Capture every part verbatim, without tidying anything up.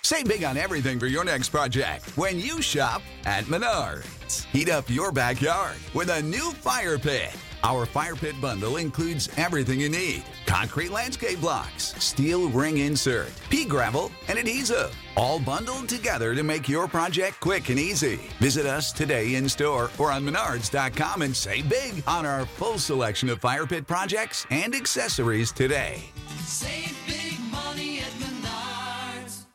Save big on everything for your next project when you shop at Menards. Heat up your backyard with a new fire pit. Our fire pit bundle includes everything you need. Concrete landscape blocks, steel ring insert, pea gravel, and adhesive. All bundled together to make your project quick and easy. Visit us today in store or on menards dot com and save big on our full selection of fire pit projects and accessories today. Save big money at Menards.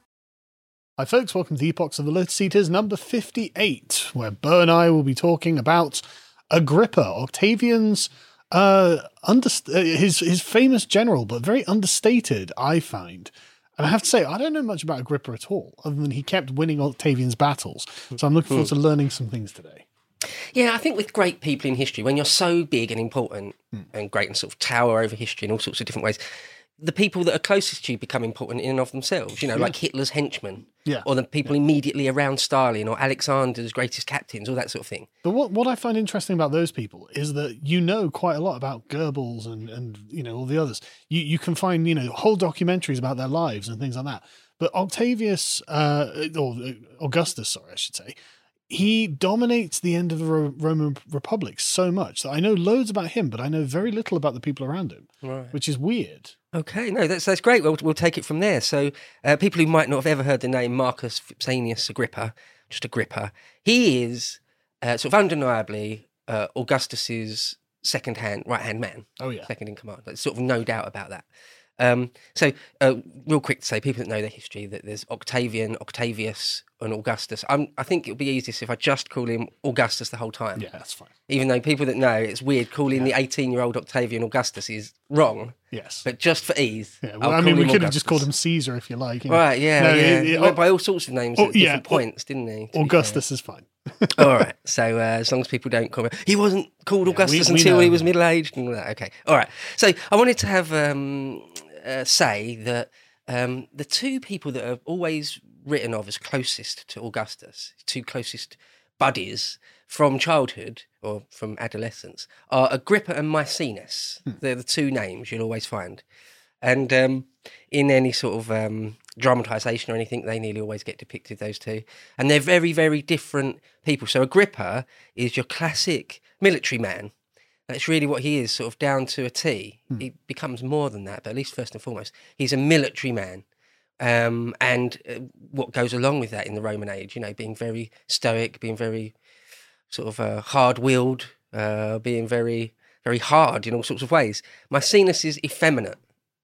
Hi folks, welcome to the Epochs of the Lotus Eaters number fifty-eight, where Bo and I will be talking about Agrippa, Octavian's uh, underst- uh, his his famous general, but very understated, I find. And I have to say, I don't know much about Agrippa at all, other than he kept winning Octavian's battles. So I'm looking forward to learning some things today. Yeah, I think with great people in history, when you're so big and important mm. and great and sort of tower over history in all sorts of different ways, the people that are closest to you become important in and of themselves, you know, yeah. like Hitler's henchmen, yeah. or the people yeah. immediately around Stalin, or Alexander's greatest captains, all that sort of thing. But what, what I find interesting about those people is that you know quite a lot about Goebbels and, and you know, all the others. You you can find, you know, whole documentaries about their lives and things like that. But Octavius, uh, or Augustus, sorry, I should say, he dominates the end of the Ro- Roman Republic so much that I know loads about him, but I know very little about the people around him, right. which is weird. Okay, no, that's that's great. We'll we'll take it from there. So, uh, people who might not have ever heard the name Marcus Vipsanius Agrippa, just Agrippa, he is uh, sort of undeniably uh, Augustus's second-hand, right-hand man. Oh yeah, second in command. There's sort of no doubt about that. Um, so, uh, real quick to say, people that know their history, that there's Octavian, Octavius, and Augustus. I'm, I think it would be easiest if I just call him Augustus the whole time. Yeah, that's fine. Even though people that know, it's weird, calling yeah. the eighteen-year-old Octavian Augustus is wrong. Yes. But just for ease. Yeah, well, I mean, we could Augustus. have just called him Caesar if you like. You know. Right, yeah, no, yeah. It, it, he went by all sorts of names oh, at different yeah, points, didn't he? Augustus is fine. All right. So uh, as long as people don't call him, he wasn't called yeah, Augustus we, we until know. he was middle-aged and all that. Okay. All right. So I wanted to have um, uh, say that um, the two people that are always written of as closest to Augustus, two closest buddies from childhood or from adolescence, are Agrippa and Maecenas. Hmm. They're the two names you'll always find. And um, in any sort of um, dramatisation or anything, they nearly always get depicted, those two. And they're very, very different people. So Agrippa is your classic military man. That's really what he is, sort of down to a T. Hmm. He becomes more than that, but at least first and foremost, he's a military man. Um, and uh, what goes along with that in the Roman age, you know, being very stoic, being very sort of uh, hard-willed, uh, being very, very hard in all sorts of ways. Maecenas is effeminate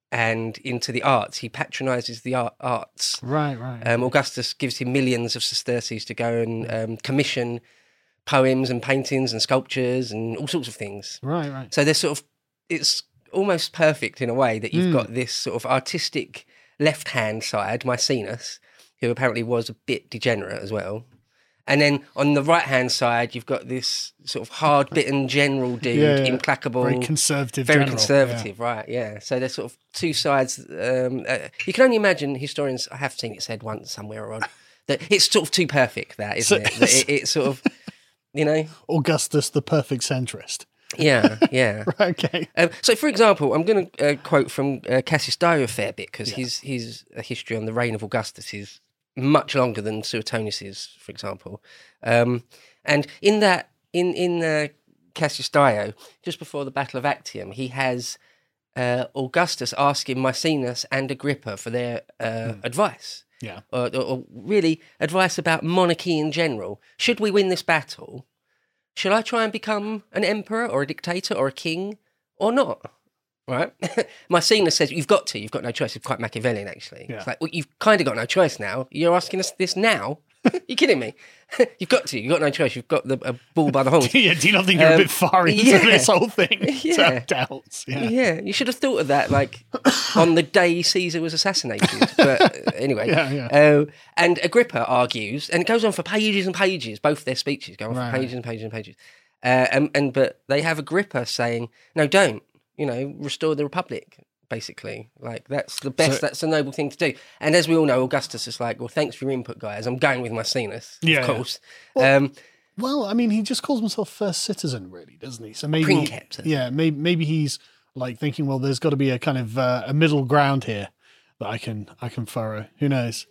and into the arts. He patronises the art, arts. Right, right. Um, Augustus gives him millions of sesterces to go and um, commission poems and paintings and sculptures and all sorts of things. Right, right. So there's sort of, it's almost perfect in a way that you've mm. got this sort of artistic left-hand side, Maecenas, who apparently was a bit degenerate as well. And then on the right-hand side, you've got this sort of hard-bitten general dude, yeah, yeah. implacable. Very conservative Very general. conservative, yeah. right, yeah. So there's sort of two sides. Um, uh, you can only imagine, historians, I have seen it said once somewhere or other, that it's sort of too perfect, that, isn't So, it? That it? It's sort of, you know. Augustus, the perfect centrist. Yeah, yeah. Right, okay. Um, so, for example, I'm going to uh, quote from uh, Cassius Dio a fair bit, because yeah. his, his uh, history on the reign of Augustus is much longer than Suetonius's, for example. Um, and in that, in in uh, Cassius Dio, just before the Battle of Actium, he has uh, Augustus asking Maecenas and Agrippa for their uh, mm. advice. Yeah. Or, or, or really advice about monarchy in general. Should we win this battle? Shall I try and become an emperor or a dictator or a king or not? Right? Maecenas says, you've got to, you've got no choice. It's quite Machiavellian, actually. Yeah. It's like, well, you've kind of got no choice now. You're asking us this now? You're kidding me? You've got to, you've got no choice. You've got the a bull by the horns. yeah, do you not think you're um, a bit far into yeah. this whole thing? Yeah. To have doubts. Yeah. yeah, you should have thought of that, like, on the day Caesar was assassinated. But uh, anyway. Yeah, yeah. Uh, and Agrippa argues, and it goes on for pages and pages, both their speeches go on Right. for pages and pages and pages. Uh, and, and But they have Agrippa saying, no, don't. You know, restore the Republic, basically. Like, that's the best, So, that's a noble thing to do. And as we all know, Augustus is like, well, thanks for your input, guys. I'm going with Maecenas, Yeah, of course. yeah. Well, um, well, I mean, he just calls himself first citizen, really, doesn't he? So maybe, Princeps. yeah, maybe maybe he's like thinking, well, there's got to be a kind of uh, a middle ground here that I can I can furrow. Who knows?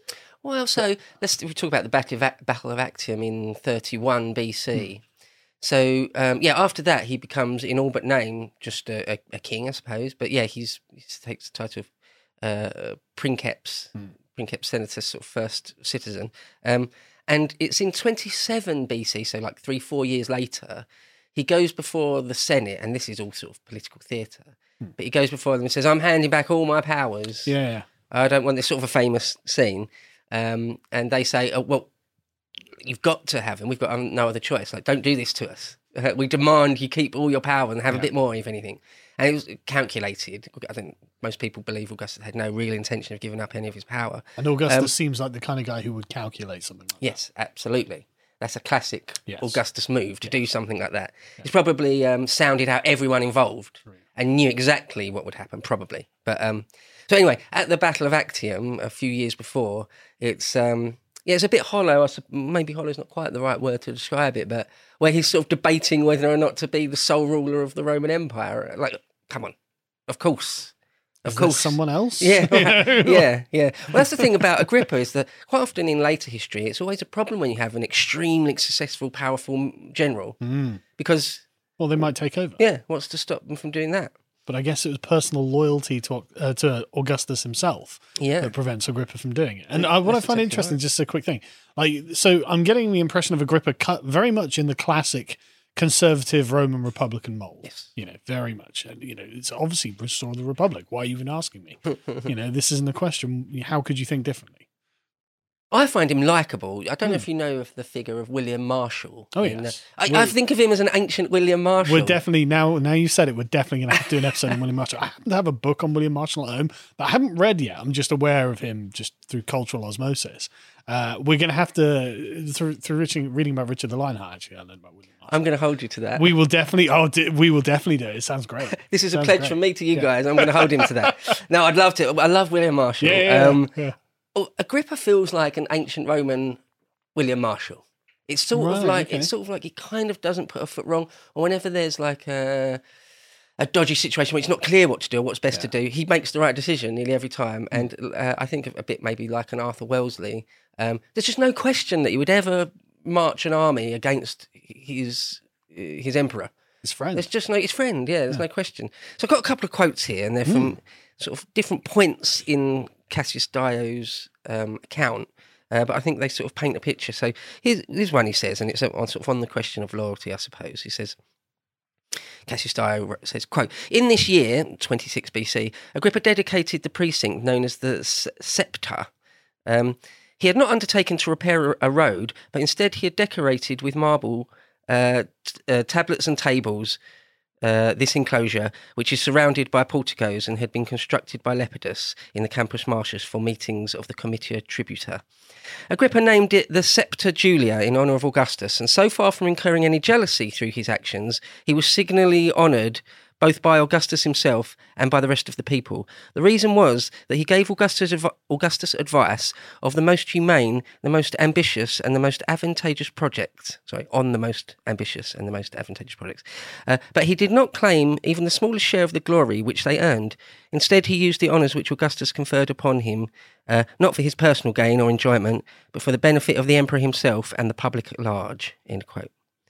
Well, so let's we talk about the Battle of, Ac- Battle of Actium in thirty-one B C. So um, yeah, after that he becomes, in all but name, just a, a, a king, I suppose. But yeah, he's he takes the title of uh, Princeps, Hmm. Princeps Senatus, sort of first citizen. Um, and it's in twenty-seven B C, so like three, four years later, he goes before the Senate, and this is all sort of political theatre. But he goes before them and says, "I'm handing back all my powers. Yeah, yeah. I don't want this sort of a famous scene." Um, and they say, "Oh, well, you've got to have them. We've got no other choice. Like, don't do this to us. Uh, we demand you keep all your power and have Yeah. a bit more, if anything." And it was calculated. I think most people believe Augustus had no real intention of giving up any of his power. And Augustus Um, seems like the kind of guy who would calculate something like Yes, absolutely. That's a classic Yes. Augustus move to do something like that. He's probably um, sounded out everyone involved and knew exactly what would happen, probably. But um, so anyway, at the Battle of Actium a few years before, it's um, yeah, it's a bit hollow. I sup- maybe hollow is not quite the right word to describe it, but where he's sort of debating whether or not to be the sole ruler of the Roman Empire. Like, come on, of course. Of Is there course, someone else? Yeah, yeah, yeah. Well, that's the thing about Agrippa is that quite often in later history, it's always a problem when you have an extremely successful, powerful general, Mm. because Well, they might take over. yeah, what's to stop them from doing that? But I guess it was personal loyalty to uh, to Augustus himself Yeah, that prevents Agrippa from doing it. And uh, what I That's find exactly interesting, right. just a quick thing, like, so I'm getting the impression of Agrippa cut very much in the classic conservative Roman Republican mold. Yes. You know, very much. And, you know, it's obviously restore the Republic. Why are you even asking me? You know, this isn't a question. How could you think differently? I find him likable. I don't know if you know of the figure of William Marshall. Hmm. Oh, in, uh, yes. I, Well- I think of him as an ancient William Marshall. We're definitely now. Now you said it, we're definitely going to have to do an episode on William Marshall. I happen to have a book on William Marshall at home that I haven't read yet. I'm just aware of him just through cultural osmosis. Uh, we're going to have to through through reading, reading about Richard the Lionheart. Actually, I learned about William Marshall. I'm going to hold you to that. We will definitely. Oh, d- we will definitely do it. It sounds great. This is a Sounds pledge great. from me to you Yeah. guys. I'm going to hold him to that. No, I'd love to. I love William Marshall. Yeah, yeah, um, yeah. oh, Agrippa feels like an ancient Roman William Marshall. It's sort of Right, like okay. it's sort of like he kind of doesn't put a foot wrong, or whenever there's like a a dodgy situation where it's not clear what to do or what's best to do, he makes the right decision nearly every time. And uh, I think a bit maybe like an Arthur Wellesley. Um, there's just no question that he would ever march an army against his his emperor. His friend. There's just no his friend. Yeah, there's no question. So I've got a couple of quotes here, and they're from sort of different points in Cassius Dio's um, account. Uh, but I think they sort of paint a picture. So here's, here's one he says, and it's on, sort of on the question of loyalty, I suppose. He says, Cassius Dio says, quote, "In this year, twenty-six B C, Agrippa dedicated the precinct known as the S- Septa. Um, he had not undertaken to repair a, a road, but instead he had decorated with marble uh, t- uh, tablets and tables uh, this enclosure, which is surrounded by porticos and had been constructed by Lepidus in the Campus Martius for meetings of the Comitia Tributa. Agrippa named it the Septa Julia in honour of Augustus, and so far from incurring any jealousy through his actions, he was signally honoured both by Augustus himself and by the rest of the people. The reason was that he gave Augustus, adv- Augustus advice of the most humane, the most ambitious, and the most advantageous projects. Sorry, on the most ambitious and the most advantageous projects. Uh, but he did not claim even the smallest share of the glory which they earned. Instead, he used the honours which Augustus conferred upon him, uh, not for his personal gain or enjoyment, but for the benefit of the emperor himself and the public at large." End quote.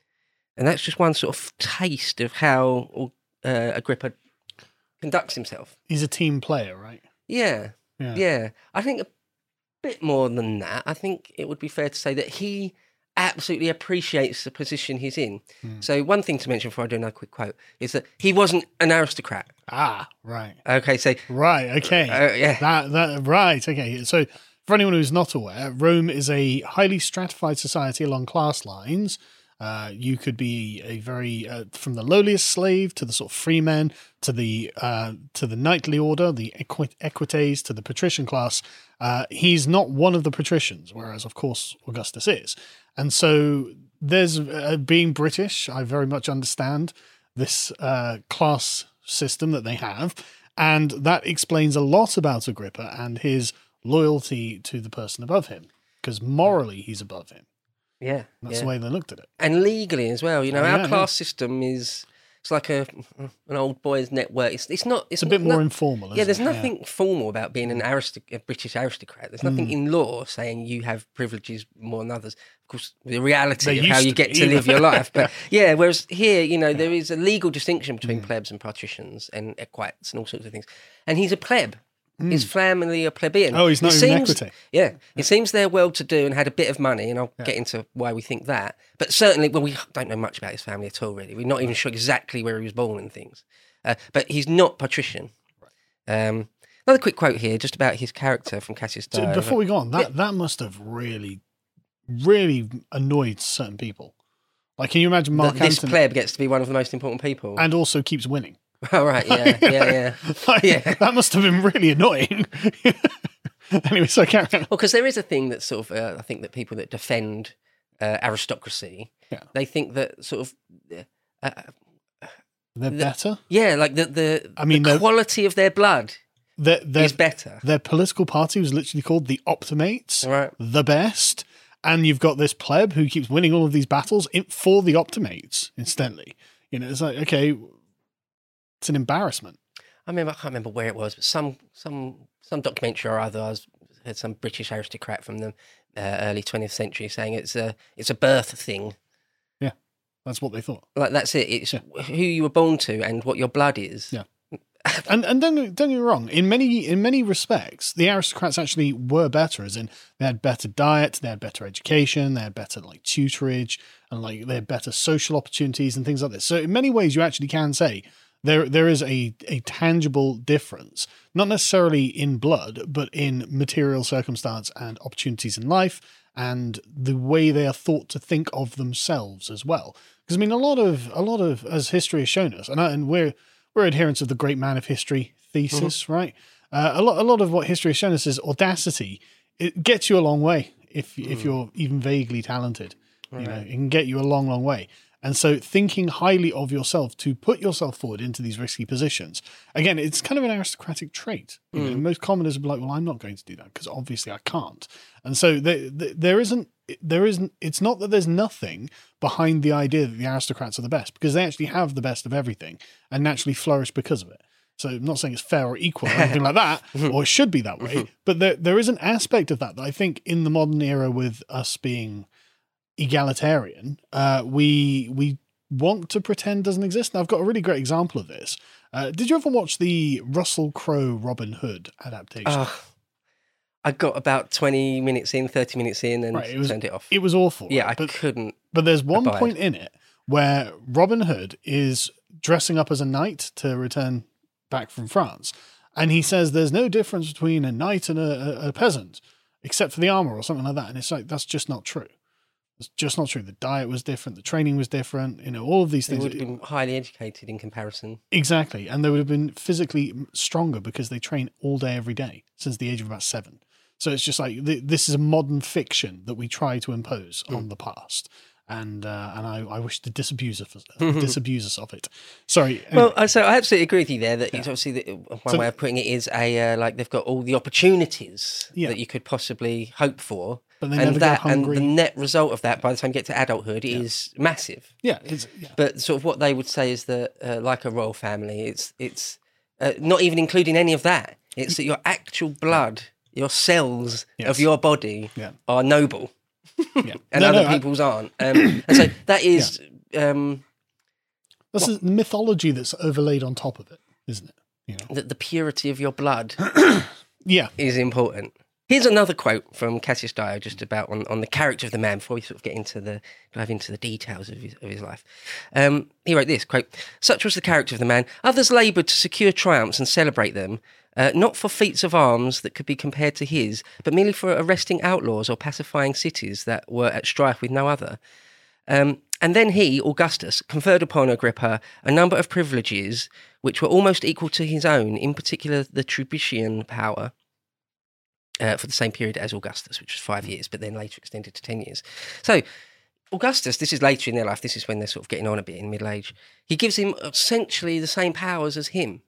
And that's just one sort of taste of how Uh, Agrippa conducts himself. He's a team player, right? Yeah, Yeah. yeah. I think a bit more than that. I think it would be fair to say that he absolutely appreciates the position he's in. Hmm. So one thing to mention before I do another quick quote is that he wasn't an aristocrat. Ah, right. Okay, so Right. Okay. uh, yeah, That that right. Okay. So for anyone who's not aware, Rome is a highly stratified society along class lines. Uh, you could be a very uh, from the lowliest slave to the sort of free men to the uh, to the knightly order, the equi- equites to the patrician class. Uh, he's not one of the patricians, whereas of course Augustus is. And so there's uh, being British. I very much understand this uh, class system that they have, and that explains a lot about Agrippa and his loyalty to the person above him, because morally he's above him. yeah. That's yeah. the way they looked at it. And legally as well. You know, Oh, our yeah, class system is It's like a an old boys' network. It's it's not. It's, It's a bit not- more informal. Isn't Yeah, there's it? nothing formal about being an aristoc- a British aristocrat. There's Hmm. nothing in law saying you have privileges more than others. Of course, the reality There of how used you to get be, to live your life. But yeah, whereas here, you know, Yeah. there is a legal distinction Hmm. between plebs and patricians and equites and all sorts of things. And he's a pleb. His Hmm. family are plebeian. Oh, he's not It even seems- equity. Yeah, it seems they're well-to-do and had a bit of money, and I'll get into why we think that. But certainly, well, we don't know much about his family at all, really. We're not even sure exactly where he was born and things. Uh, but he's not patrician. Um, another quick quote here, just about his character from Cassius So Dio. before we go on, that that must have really, really annoyed certain people. Like, can you imagine Mark That this Antony? pleb gets to be one of the most important people. And also keeps winning. Oh, right, yeah, yeah, yeah. Like, Yeah. That must have been really annoying. Anyway, so carry on. Well, because there is a thing that sort of, uh, I think that people that defend uh, aristocracy, Yeah. they think that sort of, uh, They're The- better. yeah, like the the, I mean, the they're- quality of their blood Their, their, is better. their political party was literally called the Optimates, Right. the best. And you've got this pleb who keeps winning all of these battles in, for the Optimates, incidentally. You know, it's like, okay, it's an embarrassment. I remember, I can't remember where it was, but some some some documentary or other, I was, heard some British aristocrat from the uh, early twentieth century saying it's a it's a birth thing. Yeah, that's what they thought. Like that's it. It's who you were born to and what your blood is. Yeah. And and don't don't get me wrong. In many in many respects, the aristocrats actually were better. As in, they had better diet, they had better education, they had better like tutorage, and like they had better social opportunities and things like this. So in many ways, you actually can say there there is a a tangible difference, not necessarily in blood, but in material circumstance and opportunities in life, and the way they are thought to think of themselves as well. Because I mean, a lot of a lot of as history has shown us, and I, and we're We're adherents of the great man of history thesis, Mm-hmm. right? Uh, a lot, a lot of what history has shown us is audacity. It gets you a long way if if you're even vaguely talented. You know, it can get you a long, long way. And so, thinking highly of yourself to put yourself forward into these risky positions, again, it's kind of an aristocratic trait. You know, most commoners will be like, "Well, I'm not going to do that because obviously I can't." And so, there, there, there isn't, there isn't. It's not that there's nothing behind the idea that the aristocrats are the best, because they actually have the best of everything and naturally flourish because of it. So I'm not saying it's fair or equal or anything like that, or it should be that way. But there, there is an aspect of that that I think in the modern era, with us being egalitarian, uh, we we want to pretend doesn't exist. And I've got a really great example of this. Uh, did you ever watch the Russell Crowe Robin Hood adaptation? Oh, I got about twenty minutes in, thirty minutes in, and Right, it was- turned it off. It was awful. yeah, right? I but couldn't. But there's one Abide. point in it where Robin Hood is dressing up as a knight to return back from France. And he says there's no difference between a knight and a, a, a peasant, except for the armor or something like that. And it's like, that's just not true. It's just not true. The diet was different. The training was different. You know, all of these They things. would have been highly educated in comparison. Exactly. And they would have been physically stronger because they train all day, every day since the age of about seven. So it's just like, th- this is a modern fiction that we try to impose on the past. And uh, and I, I wish to disabuse us, disabuse us of it. Sorry. Well, anyway. I- so I absolutely agree with you there. That it's obviously the, one So- way of putting it is a uh, like they've got all the opportunities Yeah. that you could possibly hope for, But they and never go that and hungry. the net result of that by the time you get to adulthood is massive. yeah, it's, yeah. But sort of what they would say is that, uh, like a royal family, it's it's uh, not even including any of that. It's that your actual blood, your cells Yes. of your body Yeah. are noble, yeah. and No, other no, I- people's aren't. Um, and so that is, um, That's a mythology that's overlaid on top of it, isn't it? You know. that the purity of your blood Yeah. is important. Here's another quote from Cassius Dio, just about on, on the character of the man, before we sort of get into the dive into the details of his, of his life. Um, he wrote this quote: "Such was the character of the man. Others laboured to secure triumphs and celebrate them, uh, not for feats of arms that could be compared to his, but merely for arresting outlaws or pacifying cities that were at strife with no other. Um, and then he, Augustus, conferred upon Agrippa a number of privileges which were almost equal to his own, in particular the Tributian power." Uh, for the same period as Augustus, which was five years, but then later extended to ten years. So, Augustus, this is later in their life, this is when they're sort of getting on a bit in middle age. He gives him essentially the same powers as him.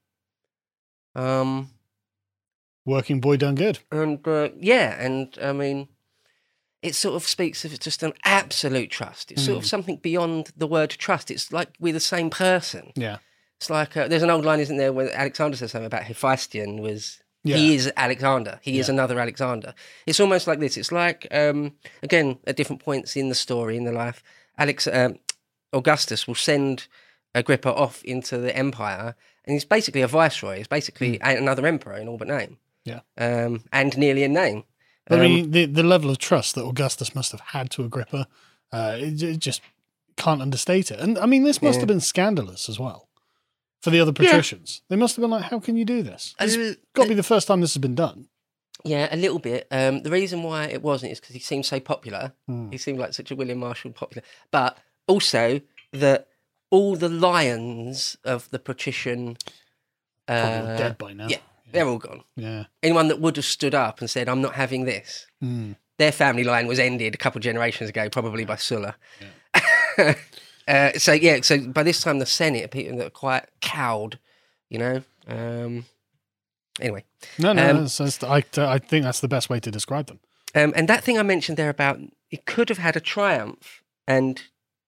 Um, Working boy done good. and uh, yeah, and I mean, it sort of speaks of just an absolute trust. It's Mm. sort of something beyond the word trust. It's like we're the same person. Yeah. It's like uh, there's an old line, isn't there, where Alexander says something about Hephaestion was Yeah. he is Alexander. He is Yeah. another Alexander. It's almost like this. It's like um, again at different points in the story in the life, Alex um, Augustus will send Agrippa off into the empire, and he's basically a viceroy. He's basically a- another emperor in all but name. Yeah. Um, and nearly in name. I Um, mean, the, the level of trust that Augustus must have had to Agrippa, uh, it, it just can't understate it. And I mean, this must Yeah. have been scandalous as well for the other patricians. They must have been like, how can you do this? A It's little- got to be the first time this has been done. Yeah, a little bit. Um, the reason why it wasn't is because he seemed so popular. Hmm. He seemed like such a William Marshall popular. But also that all the lions of the patrician... Probably Uh, dead by now. yeah, they're all gone. Yeah. Anyone that would have stood up and said, I'm not having this, Mm. their family line was ended a couple of generations ago, probably by Sulla. uh, so, yeah, so by this time the Senate are people that are quite cowed, you know? Um, anyway. No, no, Um, that's, that's, I, I think that's the best way to describe them. Um, and that thing I mentioned there about it could have had a triumph and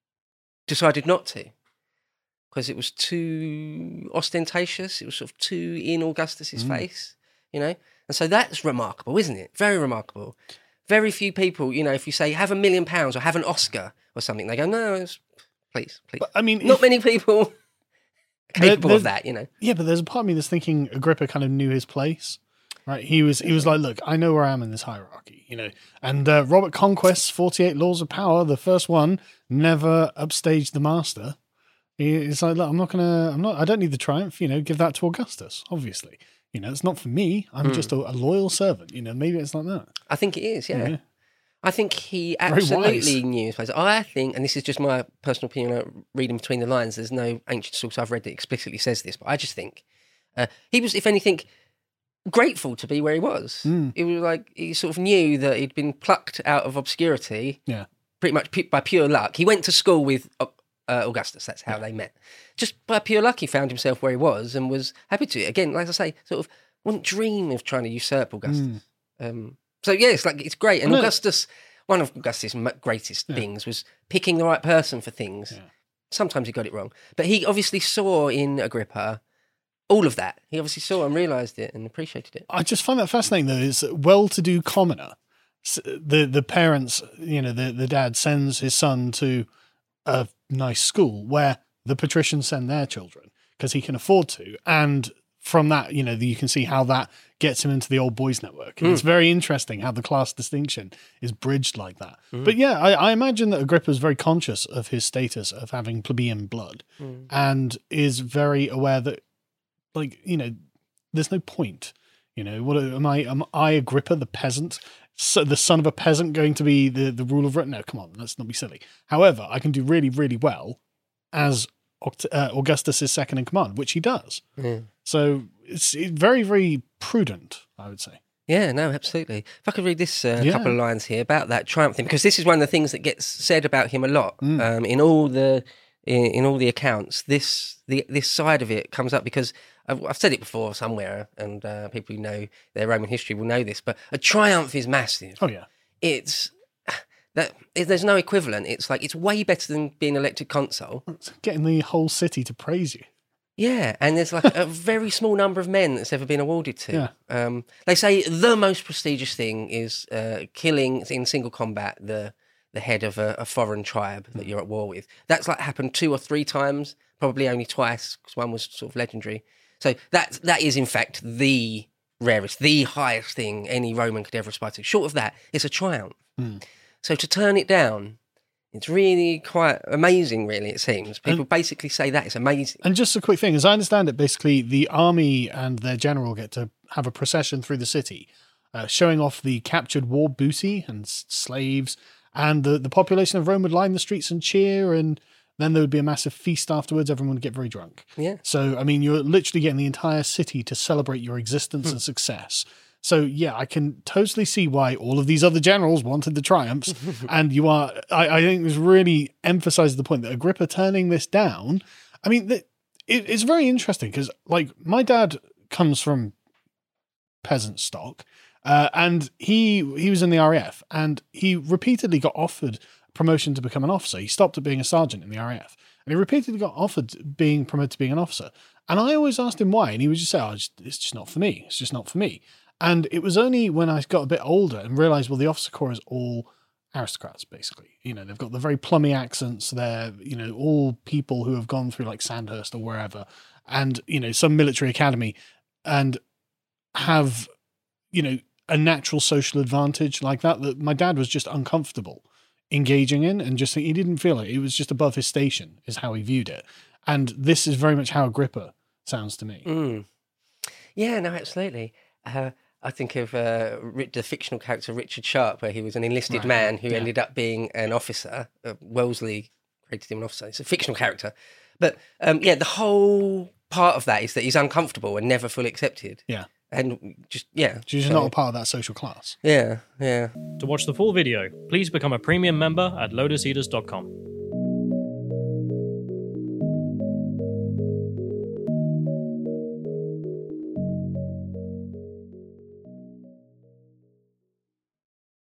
decided not to because it was too ostentatious. It was sort of too in Augustus's face, you know? And so that's remarkable, isn't it? Very remarkable. Very few people, you know, if you say have a million pounds or have an Oscar or something, they go, no, it's, please, please. But I mean, Not if- many people are There- capable there's- of that, you know? Yeah, but there's a part of me that's thinking Agrippa kind of knew his place, right? He was he was like, look, I know where I am in this hierarchy, you know. And uh, Robert Conquest's forty-eight Laws of Power, the first one, never upstaged the master. He- It's like, look, I'm not gonna, I'm not, I don't need the triumph, you know. Give that to Augustus, obviously. You know, it's not for me. I'm Hmm. just a, a loyal servant. You know, maybe it's like that. I think it is, yeah. Yeah. I think he Very absolutely wise. knew his place. I think, and this is just my personal opinion, uh, reading between the lines, there's no ancient source I've read that explicitly says this, but I just think uh, he was, if anything, grateful to be where he was. Mm. He was like, he sort of knew that he'd been plucked out of obscurity Yeah. pretty much pu- by pure luck. He went to school with uh, uh, Augustus, that's how they met. Just by pure luck, he found himself where he was and was happy to. Again, like I say, sort of wouldn't dream of trying to usurp Augustus. Um, so yeah, it's like it's great. And No. Augustus, one of Augustus' m- greatest things was picking the right person for things. Yeah. Sometimes he got it wrong, but he obviously saw in Agrippa all of that. He obviously saw and realised it and appreciated it. I just find that fascinating, though, is that well-to-do commoner. s- The the parents, you know, the, the dad sends his son to a nice school where the patricians send their children because he can afford to. And from that, you know, you can see how that gets him into the old boys network. And it's very interesting how the class distinction is bridged like that. But yeah, I, I imagine that Agrippa is very conscious of his status of having plebeian blood and is very aware that, like, you know, there's no point. You know, what am I? Am I Agrippa, the peasant, so the son of a peasant, going to be the the ruler of Rome? No, come on, let's not be silly. However, I can do really, really well as Oct- uh, Augustus's second in command, which he does. So it's it- very, very prudent, I would say. Yeah, no, absolutely. If I could read this uh, Yeah. couple of lines here about that triumph thing, because this is one of the things that gets said about him a lot Mm. um, in all the in, in all the accounts. This the this side of it comes up because I've, I've said it before somewhere, and uh, people who know their Roman history will know this. But a triumph is massive. Oh yeah, It's that there's no equivalent. It's like it's way better than being elected consul. it's getting the whole city to praise you. Yeah, and there's like a very small number of men that's ever been awarded to. Yeah. Um, they say the most prestigious thing is uh, killing in single combat the the head of a, a foreign tribe that you're at war with. That's like happened two or three times, probably only twice, because one was sort of legendary. So that that is in fact the rarest, the highest thing any Roman could ever aspire to. Short of that, it's a triumph. So to turn it down, it's really quite amazing, really, it seems. People basically say that. It's amazing. And just a quick thing, as I understand it, basically the army and their general get to have a procession through the city, uh, showing off the captured war booty and s- slaves, and the, the population of Rome would line the streets and cheer, and then there would be a massive feast afterwards. Everyone would get very drunk. Yeah. So, I mean, you're literally getting the entire city to celebrate your existence and success. So, yeah, I can totally see why all of these other generals wanted the triumphs. And you are, I, I think this really emphasizes the point that Agrippa turning this down, I mean, the, it, it's very interesting because, like, my dad comes from peasant stock Uh, and he he was in the R A F, and he repeatedly got offered promotion to become an officer. He stopped at being a sergeant in the R A F, and he repeatedly got offered being promoted to being an officer. And I always asked him why, and he would just say, oh, it's just, it's just not for me. It's just not for me. And it was only when I got a bit older and realised, well, the officer corps is all aristocrats, basically. You know, they've got the very plummy accents. They're, you know, all people who have gone through like Sandhurst or wherever, and, you know, some military academy, and have, you know, a natural social advantage like that, that my dad was just uncomfortable engaging in, and just he didn't feel it. It was just above his station, is how he viewed it. And this is very much how Agrippa sounds to me. Mm. Yeah, no, absolutely. Uh, I think of uh, the fictional character Richard Sharp, where he was an enlisted Right. man who Yeah. ended up being an officer. Uh, Wellesley created him an officer. It's a fictional character. But um, yeah, the whole part of that is that he's uncomfortable and never fully accepted. Yeah. And just, yeah. She's so- not a part of that social class. Yeah, yeah. To watch the full video, please become a premium member at lotus eaters dot com.